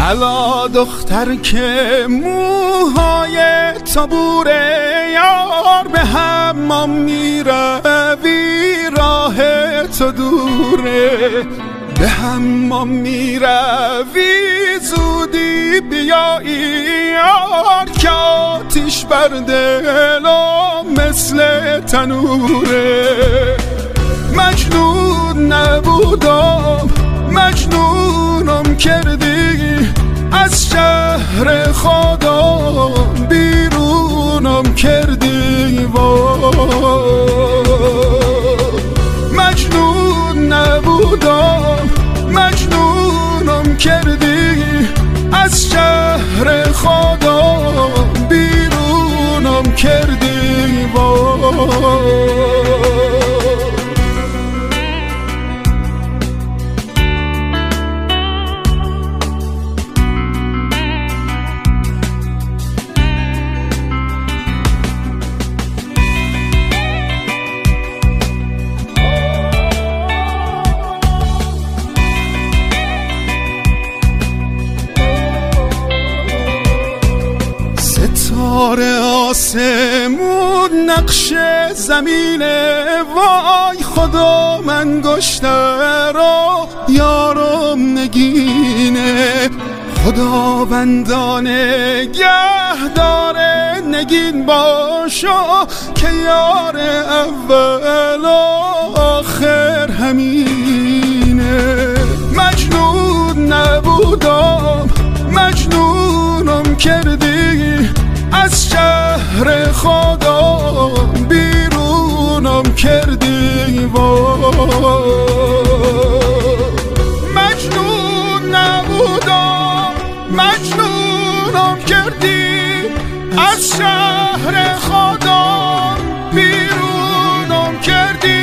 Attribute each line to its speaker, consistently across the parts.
Speaker 1: الا دختر که موهای تابوره یار، به حمام میروی راه تو دوره، به حمام میروی زودی بیایی یار، که آتیش بر دلم مثل تنوره. مجنون نبودم مجنونم کردی، از شهر خودم بیرونم کردی. مجنون نبودم مجنونم کردی، از شهر خودم بیرونم کردی. ستاره آسمون نقش زمینه، وای خدا من گشته را یارم نگینه. خداوندان نگه داره نگین باشا، که یار اول آخر همینه. مجنون نبودم مجنونم کردی، از شهر خودم بیرونم کردی. مجنون نبودم مجنونم کردی، از شهر خودم بیرونم کردی.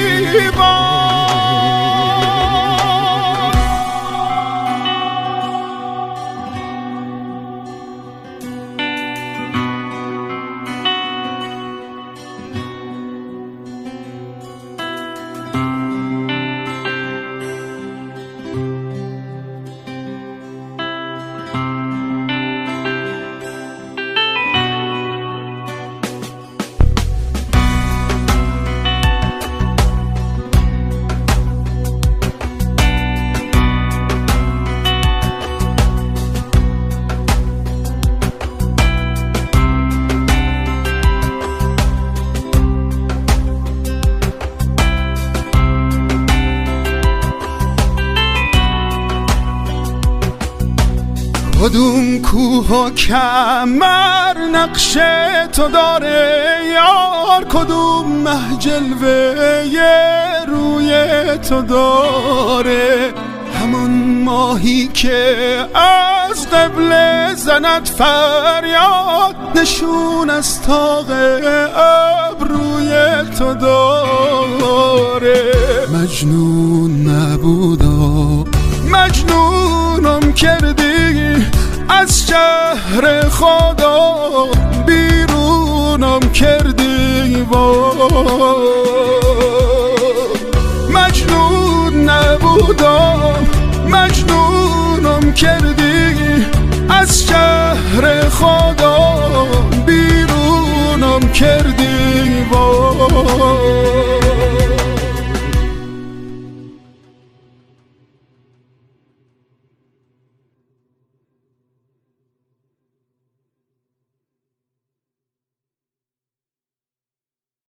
Speaker 1: کدوم کوه و کمر نقش تو داره یار، کدوم مه جلوه روی تو داره. همون ماهی که از قبل زند فریاد، نشون از طاق ابروی تو داره. مجنون نبودم مجنونم کردی، از شهر خودم بیرونم کردی. مجنون نبودم مجنونم کردی، از شهر خودم بیرونم کردی.